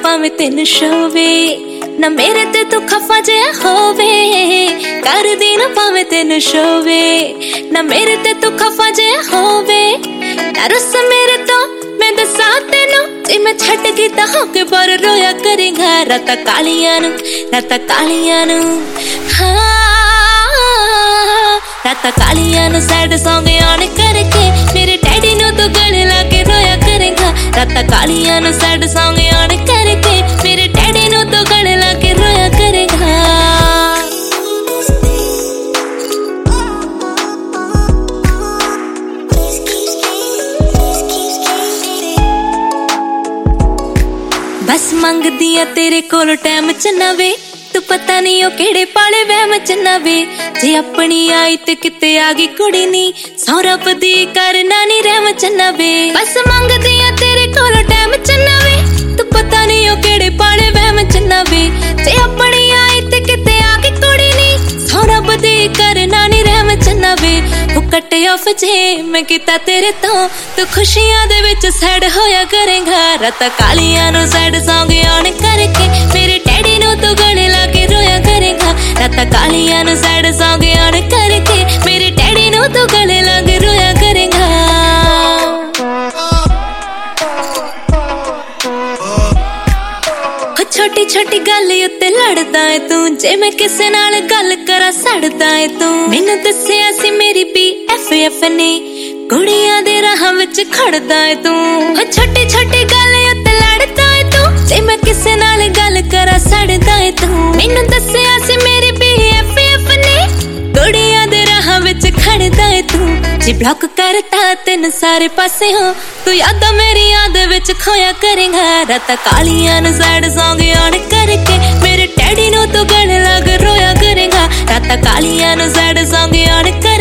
भावें तेन शोवे ना मेरे ते तू खफा जिहा होवे कर दी ना भावें तेन शोवे ना मेरे ते तू खफा जिहा होवे ना रुस मेरे तो मैं दसा तेनू जे मैं छड्ड गई तां होके पर रोया करेगा रातां कालियां नू हाँ रातां कालियां नू सैड सॉन्ग ऑन करके मेरे डैडी नू तू गले लाके रोया करेगा रातां कालियां नू सैड सॉन्ग ऑन करके मेरे डैडी नू तू गले लाके रोया करेगा बस मंगदी आ तेरे कोल टाइम च नवे तू पता नहीं ओ केड़े पाले वहम च नवे जे अपनी आई ते किते आ गई कुड़ी नी सौरभ दी करना नी रहम च नवे बस मंगदी आ तेरे कोल टाइम च नवे तू पता नहीं ओ केड़े पाले वहम च नवे जे अपनी आई ते किते आ गई कुड़ी नी सौरभ दी करना नी रहम च नवे कट ऑफ जे मैं किता तेरे तो तू खुशियां दे विच सैड होया करेगा रातां कालियां नू सैड सॉन्ग ऑन करके मेरे डैडी नू तू गले लाके रोया करेगा रातां कालियां नू सैड सॉन्ग ऑन करके मेरे डैडी नू तू गले लाके रोया करेगा छोटी छोटी गल उत्ते लड़दा है तू जे मैं किसे नाल गल करा सड़दा है तू मैनू दस्सिया सी मेरी BFF ने कुड़ियां दे राह विच खड़दा है तू छोटी छोटी गल उत्ते लड़दा है तू जे मैं किसे नाल गल करा सड़दा है तू मैनू दस्सिया सी मेरी BFF ने कुड़ियां दे राह विच खड़दा है तू जे ब्लॉक करता तेन सारे पासे हो तू याद मेरी याद विच खोया करेगा रातां कालियां नू सैड सॉन्ग ऑन करके मेरे डैडी नू तू गले लाके रोया करेगा रातां कालियां नू सैड सॉन्ग ऑन